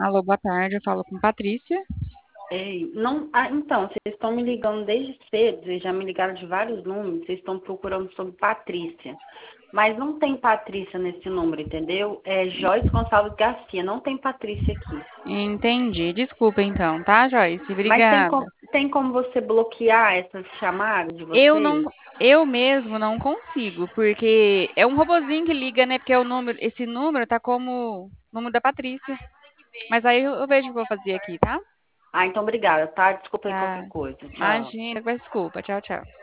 Alô, boa tarde. Eu falo com Patrícia. Ei, não, então, vocês estão me ligando desde cedo, vocês já me ligaram de vários números, vocês estão procurando sobre Patrícia. Mas não tem Patrícia nesse número, entendeu? É Joyce Gonçalves Garcia, não tem Patrícia aqui. Entendi. Desculpa então, tá, Joyce? Mas Obrigada. tem como você bloquear essas chamadas de Eu não, vocês? eu mesmo não consigo, porque é um robozinho que liga, né? Porque é o número, esse número tá como número da Patrícia. Mas aí eu vejo o que eu vou fazer aqui, tá? Ah, então obrigada, tá? Desculpa aí qualquer Tá. coisa. Tchau. Imagina, desculpa. Tchau, tchau.